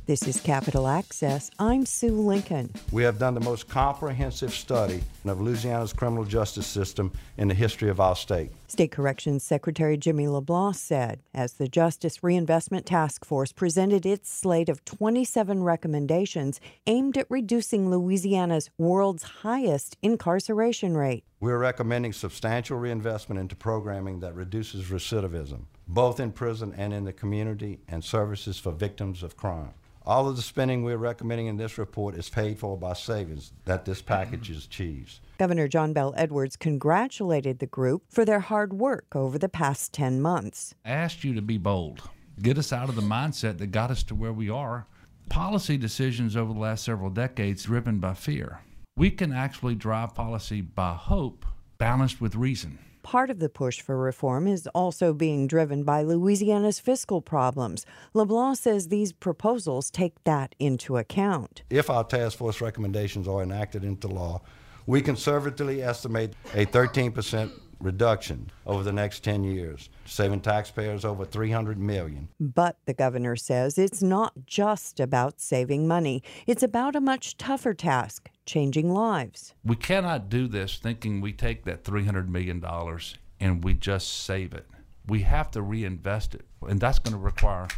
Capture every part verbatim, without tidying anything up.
This is Capital Access. I'm Sue Lincoln. We have done the most comprehensive study of Louisiana's criminal justice system in the history of our state. State Corrections Secretary Jimmy LeBlanc said as the Justice Reinvestment Task Force presented its slate of twenty-seven recommendations aimed at reducing Louisiana's world's highest incarceration rate. We're recommending substantial reinvestment into programming that reduces recidivism, both in prison and in the community, and services for victims of crime. All of the spending we're recommending in this report is paid for by savings that this package achieves. Governor John Bell Edwards congratulated the group for their hard work over the past ten months. I asked you to be bold. Get us out of the mindset that got us to where we are. Policy decisions over the last several decades driven by fear. We can actually drive policy by hope, balanced with reason. Part of the push for reform is also being driven by Louisiana's fiscal problems. LeBlanc says these proposals take that into account. If our task force recommendations are enacted into law, we conservatively estimate a thirteen percent reduction over the next ten years, saving taxpayers over three hundred million dollars. But the governor says it's not just about saving money. It's about a much tougher task, changing lives. We cannot do this thinking we take that three hundred million dollars and we just save it. We have to reinvest it, and that's going to require,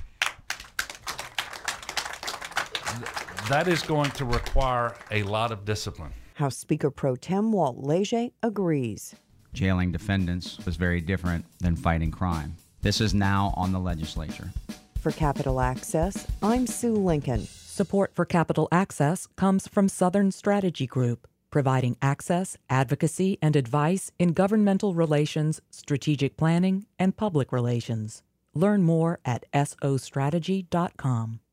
that is going to require a lot of discipline. House Speaker Pro Tem Walt Leger agrees. Jailing defendants was very different than fighting crime. This is now on the legislature. For Capital Access, I'm Sue Lincoln. Support for Capital Access comes from Southern Strategy Group, providing access, advocacy, and advice in governmental relations, strategic planning, and public relations. Learn more at S O strategy dot com.